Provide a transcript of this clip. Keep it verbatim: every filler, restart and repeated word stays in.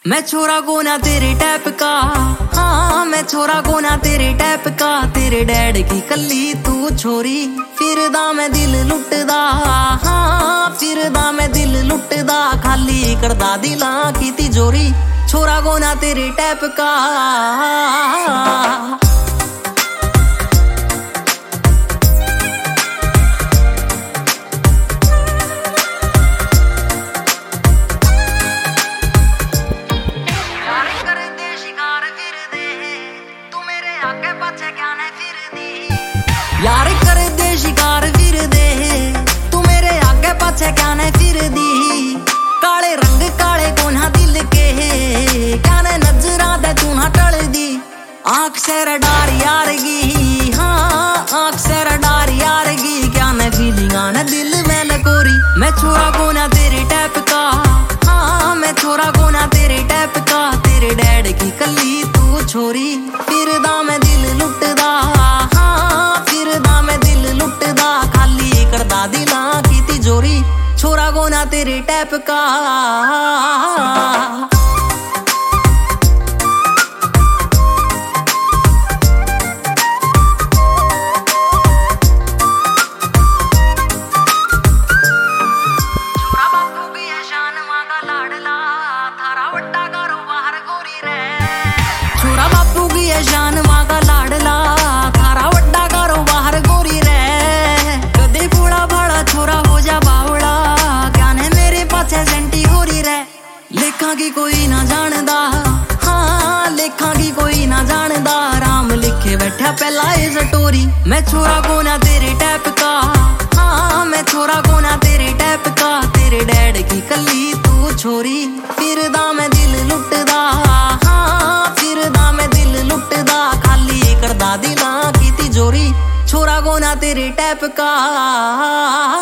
मैं छोरा गोना तेरे टैप का, हाँ मैं छोरा गोना तेरे टैप का। तेरे डैड की कली तू छोरी, फिरदा मैं दिल लुटदा, हाँ फिरदा मैं दिल लुटदा। खाली करदा दिला की तिजोरी, छोरा गोना तेरे टैप का। यार कर दे शिकार फिर दे, तू मेरे आगे पाछे क्या ने फिर दी। काले रंग काले कोना दिल के, क्या ने नजरा दे तू ना टल दी। आँख से रडार यार गी, हाँ आँख से रडार यार गी। क्या ने फीलिंग आने दिल में लकोरी, मैं छोरा गोना तेरे टैप का, हाँ मैं छोरा गोना तेरे टैप का। तेरे डैड की कली तू छोरी, फिरदा मैं दिल लुटदा, करदा दिला की तिजोरी। छोरा गोना तेरे टैप का। छोरा बापू की है शान मांगा लाडला, थारा वड्डा कारोबार गोरी रे। छोरा बापू की है शान मांगा लाडला, थारा वड्डा कारोबार गोरी रे। छोरा हो जा बावड़ा, क्या ने मेरे पाछे सेंटी हो रही रे। लेखा की कोई ना जानदा, हाँ लेखा की कोई ना जानदा। राम लिखे बैठा पहला ये स्टोरी, मैं छोरा गोना तेरे टैप का, हाँ मैं छोरा गोना तेरे टैप का। तेरे डैड की कली तू छोरी, फिरदा मैं दिल लुटदा, हाँ फिरदा मैं दिल लुटदा। खाली करदा दिला की तिजोरी, छोरा गोना तेरे टैप का।